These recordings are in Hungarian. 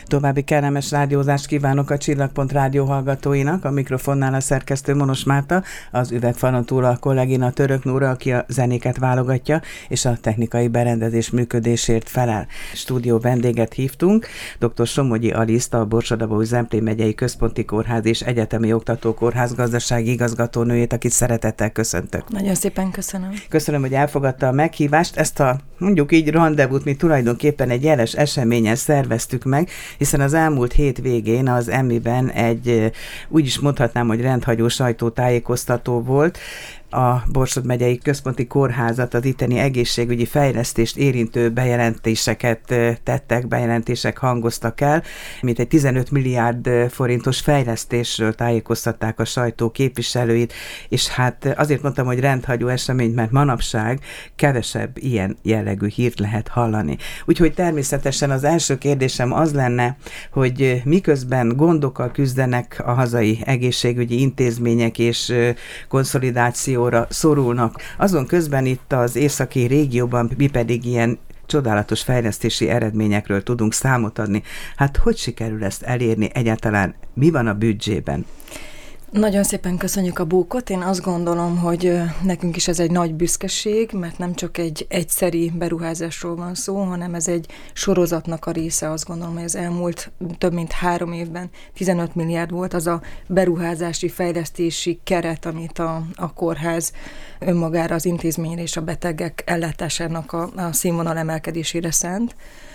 További kellemes rádiózást kívánok a Csillagpont rádió hallgatóinak, a mikrofonnál a szerkesztő Monos Márta, az üvegfalon túl a kollégina Török Nóra, aki a zenéket válogatja, és a technikai berendezés működésért felel. Stúdió vendéget hívtunk, dr. Somogyi Aliszt, a Borsod-Abaúj-Zemplén megyei Központi Kórház és Egyetemi Oktatókórház gazdasági igazgatónőjét, akit szeretettel köszöntök. Nagyon szépen köszönöm. Köszönöm, hogy elfogadta a meghívást. Ezt a mondjuk így randevút mi tulajdonképpen egy jeles eseményen szerveztük meg, hiszen az elmúlt hét végén az Emmiben egy, úgy is mondhatnám, hogy rendhagyó sajtótájékoztató volt. A Borsod megyei Központi Kórházat, az itteni egészségügyi fejlesztést érintő bejelentéseket tettek, bejelentések hangoztak el, mint egy 15 milliárd forintos fejlesztésről tájékoztatták a sajtó képviselőit, és hát azért mondtam, hogy rendhagyó esemény, mert manapság kevesebb ilyen jellegű hírt lehet hallani. Úgyhogy természetesen az első kérdésem az lenne, hogy miközben gondokkal küzdenek a hazai egészségügyi intézmények és konszolidáció szorulnak. Azon közben itt az északi régióban mi pedig ilyen csodálatos fejlesztési eredményekről tudunk számot adni. Hát hogy sikerül ezt elérni egyáltalán? Mi van a büdzsében? Nagyon szépen köszönjük a bókot. Én azt gondolom, hogy nekünk is ez egy nagy büszkeség, mert nem csak egy egyszeri beruházásról van szó, hanem ez egy sorozatnak a része. Azt gondolom, hogy az elmúlt több mint 3 évben 15 milliárd volt az a beruházási, fejlesztési keret, amit a kórház önmagára, az intézményre és a betegek ellátásának a színvonal emelkedésére szánt.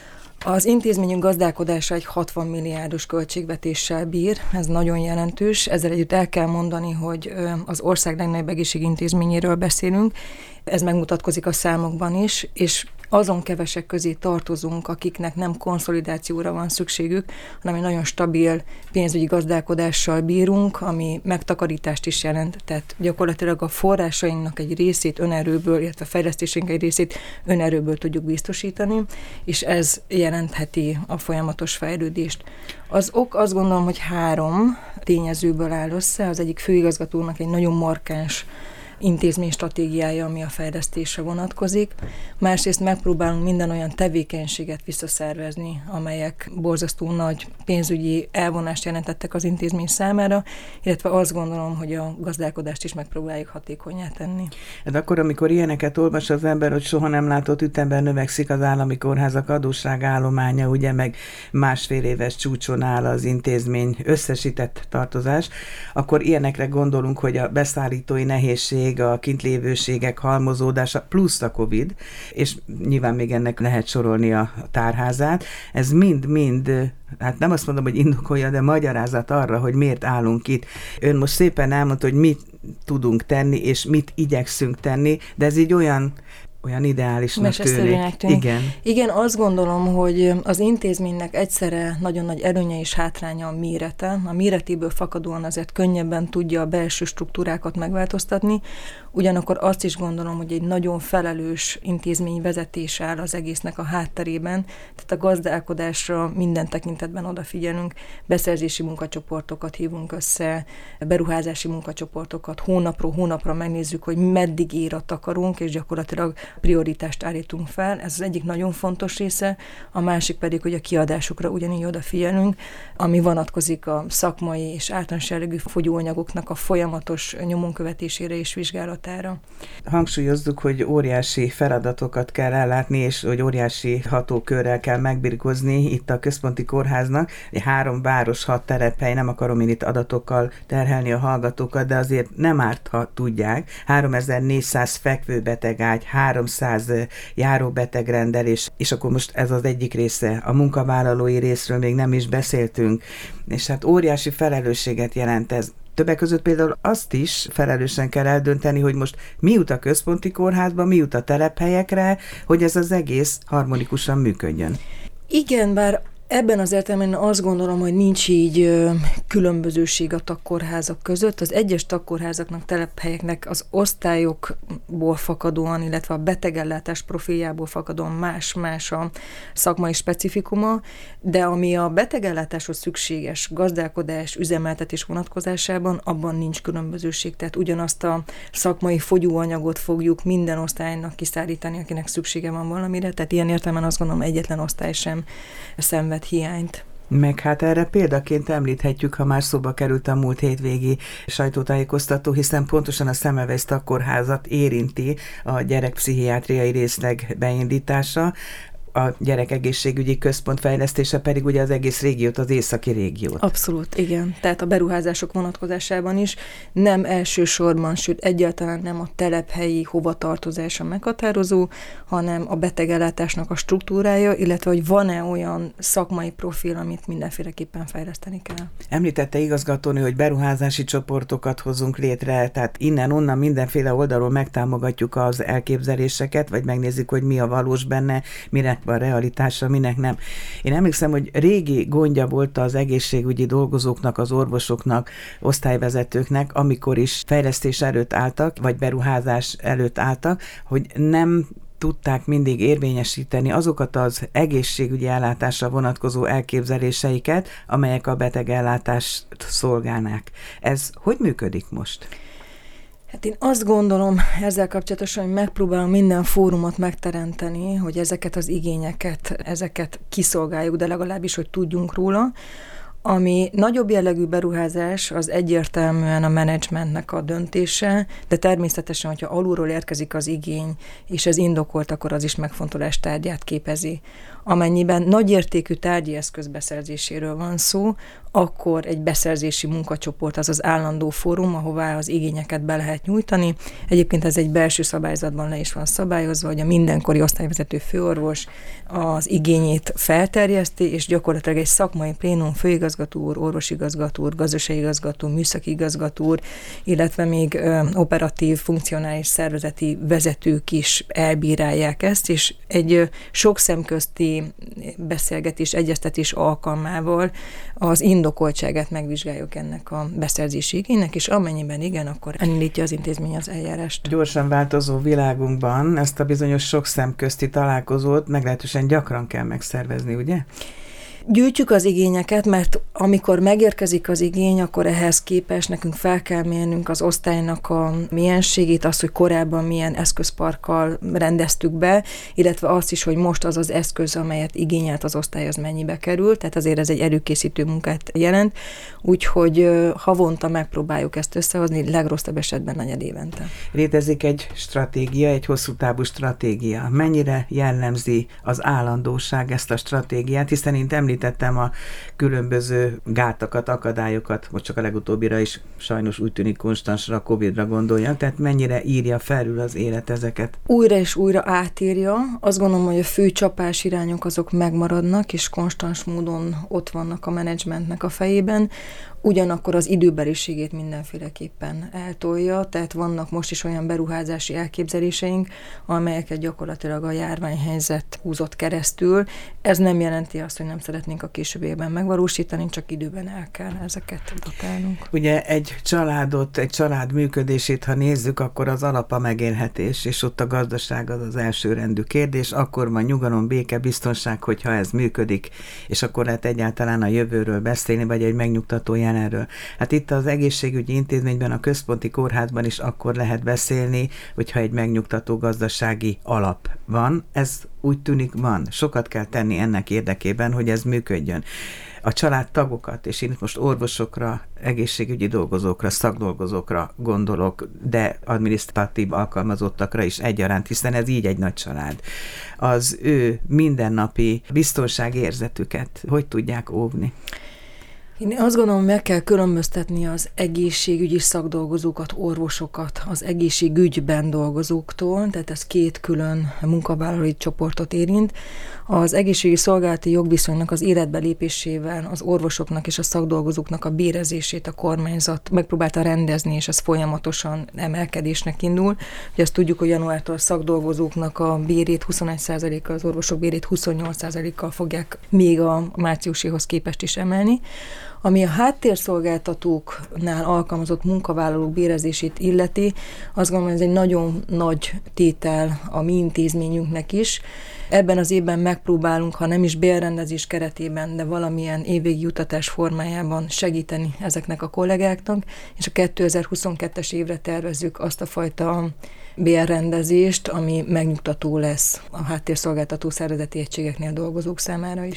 Az intézményünk gazdálkodása egy 60 milliárdos költségvetéssel bír, ez nagyon jelentős. Ezzel együtt el kell mondani, hogy az ország legnagyobb egészségintézményéről beszélünk, ez megmutatkozik a számokban is, és azon kevesek közé tartozunk, akiknek nem konszolidációra van szükségük, hanem egy nagyon stabil pénzügyi gazdálkodással bírunk, ami megtakarítást is jelent. Tehát gyakorlatilag a forrásainknak egy részét önerőből, illetve a fejlesztésünk egy részét önerőből tudjuk biztosítani, és ez jelentheti a folyamatos fejlődést. Az ok azt gondolom, hogy 3 tényezőből áll össze. Az egyik főigazgatónak egy nagyon markáns intézménystratégiája, ami a fejlesztésre vonatkozik. Másrészt megpróbálunk minden olyan tevékenységet visszaszervezni, amelyek borzasztó nagy pénzügyi elvonást jelentettek az intézmény számára, illetve azt gondolom, hogy a gazdálkodást is megpróbáljuk hatékonnyá tenni. De akkor, amikor ilyeneket olvas az ember, hogy soha nem látott ütemben növekszik az állami kórházak adósságállománya, ugye, meg 1,5 éves csúcson áll az intézmény összesített tartozás, akkor ilyenekre gondolunk, hogy a beszállítói nehézség, a kintlévőségek halmozódása, plusz a Covid, és nyilván még ennek lehet sorolni a tárházát. Ez mind, hát nem azt mondom, hogy indokolja, de magyarázat arra, hogy miért állunk itt. Ön most szépen elmondta, hogy mit tudunk tenni, és mit igyekszünk tenni, de ez így olyan ideálisnak tűnik. Igen, azt gondolom, hogy az intézménynek egyszerre nagyon nagy előnye és hátránya a mérete. A méretéből fakadóan azért könnyebben tudja a belső struktúrákat megváltoztatni, ugyanakkor azt is gondolom, hogy egy nagyon felelős intézmény vezetés áll az egésznek a hátterében, tehát a gazdálkodásra minden tekintetben odafigyelünk, beszerzési munkacsoportokat hívunk össze, beruházási munkacsoportokat, hónapról hónapra megnézzük, hogy meddig érat akarunk, és gyakorlatilag prioritást állítunk fel. Ez az egyik nagyon fontos része, a másik pedig, hogy a kiadásokra ugyanígy odafigyelünk, ami vonatkozik a szakmai és általános jellegű fogyóanyagoknak a folyamatos nyomon követésére és vizsgálatára. Hangsúlyozzuk, hogy óriási feladatokat kell ellátni, és hogy óriási hatókörrel kell megbirkózni itt a Központi Kórháznak. 3 város, 6 telephely, nem akarom én itt adatokkal terhelni a hallgatókat, de azért nem árt, ha tudják. 3400 fekvőbetegágy, 300 járóbetegrendelés, és akkor most ez az egyik része. A munkavállalói részről még nem is beszéltünk, és hát óriási felelősséget jelent ez. Többek között például azt is felelősen kell eldönteni, hogy most mi jut a központi kórházba, mi jut a telephelyekre, hogy ez az egész harmonikusan működjön. Igen, bár ebben az értelemben azt gondolom, hogy nincs így különbözőség a tagkórházak között. Az egyes tagkórházaknak, telephelyeknek az osztályokból fakadóan, illetve a betegellátás profiljából fakadóan más-más a szakmai specifikuma, de ami a betegellátáshoz szükséges gazdálkodás, üzemeltetés vonatkozásában, abban nincs különbözőség. Tehát ugyanazt a szakmai fogyóanyagot fogjuk minden osztálynak kiszállítani, akinek szüksége van valamire. Tehát ilyen értelemben azt gondolom, egyetlen osztály sem szenved hiányt. Meg hát erre példaként említhetjük, ha már szóba került a múlt hétvégi sajtótájékoztató, hiszen pontosan a Semmelweis kórházat érinti a gyerekpszichiátriai részleg beindítása, a gyerekegészségügyi központ fejlesztése pedig ugye az egész régiót, az északi régiót. Abszolút, igen. Tehát a beruházások vonatkozásában is nem elsősorban, sőt egyáltalán nem a telephelyi hovatartozása meghatározó, hanem a betegellátásnak a struktúrája, illetve hogy van-e olyan szakmai profil, amit mindenféleképpen fejleszteni kell. Említette igazgatónő, hogy beruházási csoportokat hozunk létre, tehát innen-onnan mindenféle oldalról megtámogatjuk az elképzeléseket, vagy megnézzük, hogy mi a valós benne, mire van realitásra, minek nem. Én emlékszem, hogy régi gondja volt az egészségügyi dolgozóknak, az orvosoknak, osztályvezetőknek, amikor is fejlesztés előtt álltak, vagy beruházás előtt álltak, hogy nem tudták mindig érvényesíteni azokat az egészségügyi ellátásra vonatkozó elképzeléseiket, amelyek a betegellátást szolgálnák. Ez hogy működik most? Hát én azt gondolom ezzel kapcsolatosan, hogy megpróbálom minden fórumot megteremteni, hogy ezeket az igényeket, ezeket kiszolgáljuk, de legalábbis, hogy tudjunk róla. Ami nagyobb jellegű beruházás, az egyértelműen a menedzsmentnek a döntése, de természetesen, hogyha alulról érkezik az igény, és ez indokolt, akkor az is megfontolás tárgyát képezi. Amennyiben nagyértékű tárgyi eszköz beszerzéséről van szó, akkor egy beszerzési munkacsoport, az az állandó fórum, ahová az igényeket be lehet nyújtani. Egyébként ez egy belső szabályzatban le is van szabályozva, hogy a mindenkori osztályvezető főorvos az igényét felterjeszti, és gyakorlatilag egy szakmai plénum, főigazgató úr, orvosigazgató úr, gazdasági igazgató, műszaki igazgató úr, illetve még operatív, funkcionális szervezeti vezetők is elbírálják ezt, és egy sok szemközti beszélgetés, egyeztetés alkalmával az indokoltságát megvizsgáljuk ennek a beszerzési igénynek, és amennyiben igen, akkor elindítja az intézmény az eljárást. Gyorsan változó világunkban ezt a bizonyos sok szemközti találkozót meglehetősen gyakran kell megszervezni, ugye? Gyűjtjük az igényeket, mert amikor megérkezik az igény, akkor ehhez képest nekünk fel kell mérnünk az osztálynak a mienségét, azt, hogy korábban milyen eszközparkkal rendeztük be, illetve azt is, hogy most az az eszköz, amelyet igényelt az osztály, az mennyibe kerül, tehát azért ez egy előkészítő munkát jelent, úgyhogy havonta megpróbáljuk ezt összehozni, legrosszabb esetben negyedévente. Létezik egy stratégia, egy hosszú távú stratégia. Mennyire jellemzi az állandóság ezt a stratégiát, hiszen én említettem a különböző gátakat, akadályokat, most csak a legutóbbira is sajnos úgy tűnik konstansra, a Covid-ra gondoljak, tehát mennyire írja felül az élet ezeket? Újra és újra átírja. Azt gondolom, hogy a fő csapás irányok azok megmaradnak, és konstans módon ott vannak a menedzsmentnek a fejében. Ugyanakkor az időbeliségét mindenféleképpen eltolja, tehát vannak most is olyan beruházási elképzeléseink, amelyeket gyakorlatilag a járványhelyzet húzott keresztül. Ez nem jelenti azt, hogy nem szeretnénk a későbbiekben megvalósítani, csak időben el kell ezeket datálnunk. Ugye egy családot, egy család működését, ha nézzük, akkor az alap a megélhetés, és ott a gazdaság az az elsőrendű kérdés, akkor van nyugalom, béke, biztonság, hogyha ez működik, és akkor lehet egyáltalán a jövőről beszélni, vagy egy megnyugtató jelenről. Hát itt az egészségügyi intézményben, a központi kórházban is akkor lehet beszélni, hogyha egy megnyugtató gazdasági alap van. Ez úgy tűnik van. Sokat kell tenni ennek érdekében, hogy ez működjön. A családtagokat, és én most orvosokra, egészségügyi dolgozókra, szakdolgozókra gondolok, de adminisztratív alkalmazottakra is egyaránt, hiszen ez így egy nagy család. Az ő mindennapi biztonságérzetüket hogy tudják óvni? Én azt gondolom, meg kell különböztetni az egészségügyi szakdolgozókat, orvosokat az egészségügyben dolgozóktól, tehát ez két külön munkavállalói csoportot érint. Az egészségügyi szolgálati jogviszonynak az életbe lépésével az orvosoknak és a szakdolgozóknak a bérezését a kormányzat megpróbálta rendezni, és ez folyamatosan emelkedésnek indul. Ugye azt tudjuk, hogy januártól a szakdolgozóknak a bérét 21%-kal, az orvosok bérét 28%-kal fogják még a márciusihoz képest is emelni. Ami a háttérszolgáltatóknál alkalmazott munkavállalók bérezését illeti, azt gondolom, hogy ez egy nagyon nagy tétel a mi intézményünknek is. Ebben az évben megpróbálunk, ha nem is bérrendezés keretében, de valamilyen évvégi juttatás formájában segíteni ezeknek a kollégáknak, és a 2022-es évre tervezzük azt a fajta bérrendezést, ami megnyugtató lesz a háttérszolgáltató szervezeti egységeknél dolgozók számára is.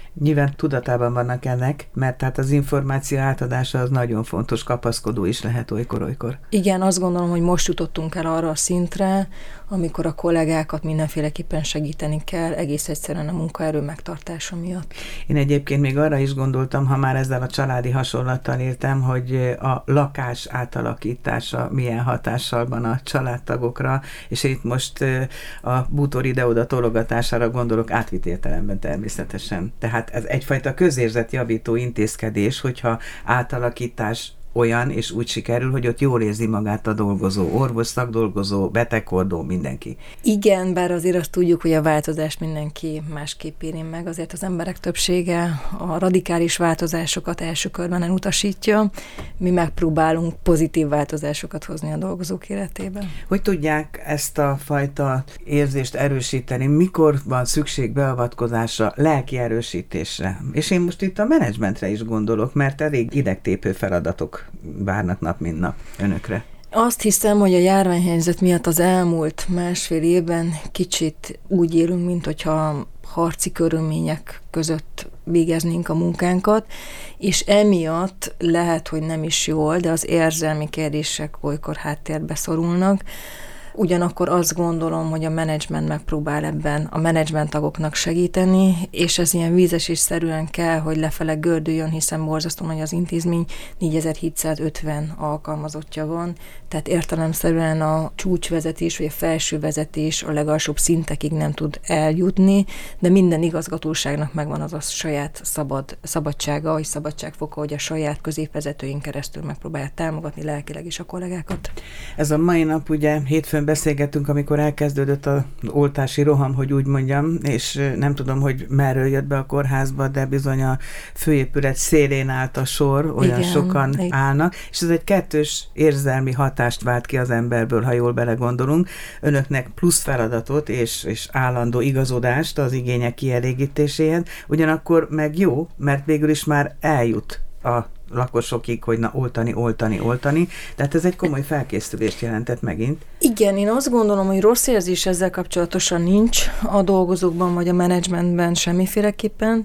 Nyilván tudatában vannak ennek, mert tehát az információ átadása az nagyon fontos, kapaszkodó is lehet olykor-olykor. Igen, azt gondolom, hogy most jutottunk el arra a szintre, amikor a kollégákat mindenféleképpen segíteni kell, egész egyszerűen a munkaerő megtartása miatt. Én egyébként még arra is gondoltam, ha már ezzel a családi hasonlattal értem, hogy a lakás átalakítása milyen hatással van a családtagokra, és itt most a bútor ide-oda tologatására gondolok átvitt értelemben természetesen. Tehát ez egyfajta közérzetjavító intézkedés, hogyha átalakítás olyan, és úgy sikerül, hogy ott jól érzi magát a dolgozó, orvos, szakdolgozó, betegkordó, mindenki. Igen, bár azért azt tudjuk, hogy a változást mindenki másképp éri meg, azért az emberek többsége a radikális változásokat első körben elutasítja, mi megpróbálunk pozitív változásokat hozni a dolgozók életében. Hogy tudják ezt a fajta érzést erősíteni? Mikor van szükség beavatkozásra, lelki erősítésre? És én most itt a menedzsmentre is gondolok, mert elég idegtépő feladatok várnak nap, mint nap önökre. Azt hiszem, hogy a járványhelyzet miatt az elmúlt másfél évben kicsit úgy élünk, mint hogyha harci körülmények között végeznénk a munkánkat, és emiatt lehet, hogy nem is jól, de az érzelmi kérdések olykor háttérbe szorulnak. Ugyanakkor azt gondolom, hogy a menedzsment megpróbál ebben a menedzsment tagoknak segíteni, és ez ilyen vízesésszerűen kell, hogy lefele gördüljön, hiszen borzasztó nagy az intézmény, 4750 alkalmazottja van, tehát értelemszerűen a csúcsvezetés vagy a felső vezetés a legalsóbb szintekig nem tud eljutni, de minden igazgatóságnak megvan az a saját szabadsága, és szabadságfoka, hogy a saját középvezetőink keresztül megpróbálják támogatni lelkileg is a kollégákat. Ez a mai nap ugye hétfőn beszélgettünk, amikor elkezdődött az oltási roham, hogy úgy mondjam, és nem tudom, hogy merről jött be a kórházba, de bizony a főépület szélén állt a sor, olyan sokan állnak, és ez egy kettős érzelmi hatást vált ki az emberből, ha jól belegondolunk. Önöknek plusz feladatot és állandó igazodást az igények kielégítéséhez, ugyanakkor meg jó, mert végül is már eljut a lakosokig, hogy na oltani. Tehát ez egy komoly felkészülést jelentett megint. Igen, én azt gondolom, hogy rossz érzés ezzel kapcsolatosan nincs a dolgozókban vagy a menedzsmentben semmiféleképpen.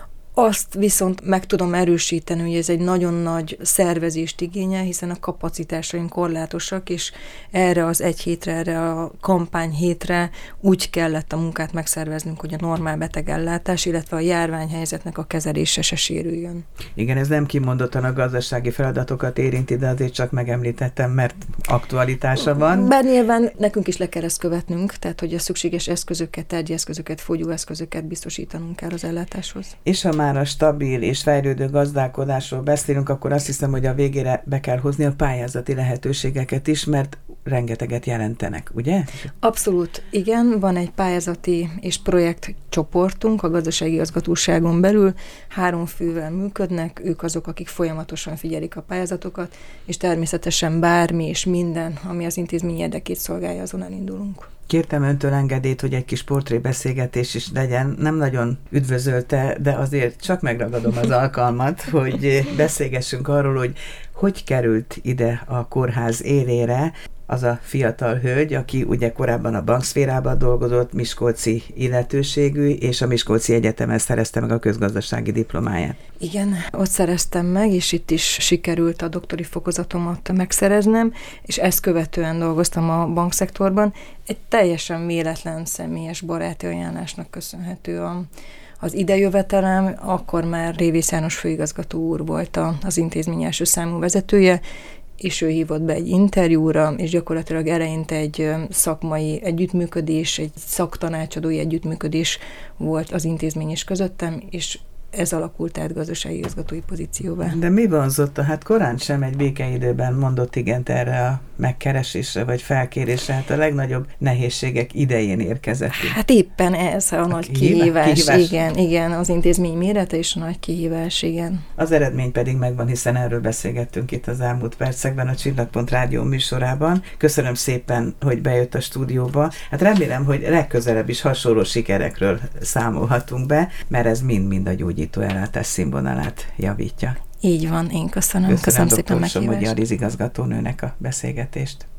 Azt viszont meg tudom erősíteni, hogy ez egy nagyon nagy szervezést igényel, hiszen a kapacitásaink korlátosak, és erre az egy hétre, erre a kampány hétre úgy kellett a munkát megszerveznünk, hogy a normál betegellátás, illetve a járványhelyzetnek a kezelése se sérüljön. Igen, ez nem kimondottan a gazdasági feladatokat érinti, de azért csak megemlítettem, mert aktualitása van. Bár nyilván nekünk is le kell ezt követnünk, tehát hogy a szükséges eszközöket, tárgyi eszközöket, fogyóeszközöket biztosítanunk kell az ellátáshoz. És ha már a stabil és fejlődő gazdálkodásról beszélünk, akkor azt hiszem, hogy a végére be kell hozni a pályázati lehetőségeket is, mert rengeteget jelentenek, ugye? Abszolút, igen. Van egy pályázati és projektcsoportunk a gazdasági igazgatóságon belül, 3 fővel működnek, ők azok, akik folyamatosan figyelik a pályázatokat, és természetesen bármi és minden, ami az intézmény érdekét szolgálja, azon elindulunk. Kértem öntől engedélyt, hogy egy kis portrébeszélgetés is legyen. Nem nagyon üdvözölte, de azért csak megragadom az alkalmat, hogy beszélgessünk arról, hogy került ide a kórház élére az a fiatal hölgy, aki ugye korábban a bankszférában dolgozott, miskolci illetőségű, és a Miskolci Egyetemen szerezte meg a közgazdasági diplomáját. Igen, ott szereztem meg, és itt is sikerült a doktori fokozatomat megszereznem, és ezt követően dolgoztam a bankszektorban. Egy teljesen véletlen személyes baráti ajánlásnak köszönhető az idejövetelem, akkor már Révész János főigazgató úr volt az intézmény első számú vezetője, és ő hívott be egy interjúra, és gyakorlatilag eleinte egy szakmai együttműködés, egy szaktanácsadói együttműködés volt az intézmény és közöttem, és ez alakult át gazdasági igazgatói pozícióvá. De mi vonzotta? Hát korán sem egy békeidőben mondott igent erre a megkeresésre vagy felkérésre, hát a legnagyobb nehézségek idején érkezett. Hát éppen ez a nagy kihívás. Igen, az intézmény mérete és a nagy kihívás, igen. Az eredmény pedig megvan, hiszen erről beszélgettünk itt az elmúlt percekben a Csillagpont Rádió műsorában. Köszönöm szépen, hogy bejött a stúdióba. Hát remélem, hogy legközelebb is hasonló sikerekről számolhatunk be, mert ez mind a gyógyítóellátás színvonalát javítja. Így van, én köszönöm szépen a meghívást. Köszönöm dr. Somogyi Aliz igazgatónőnek a beszélgetést.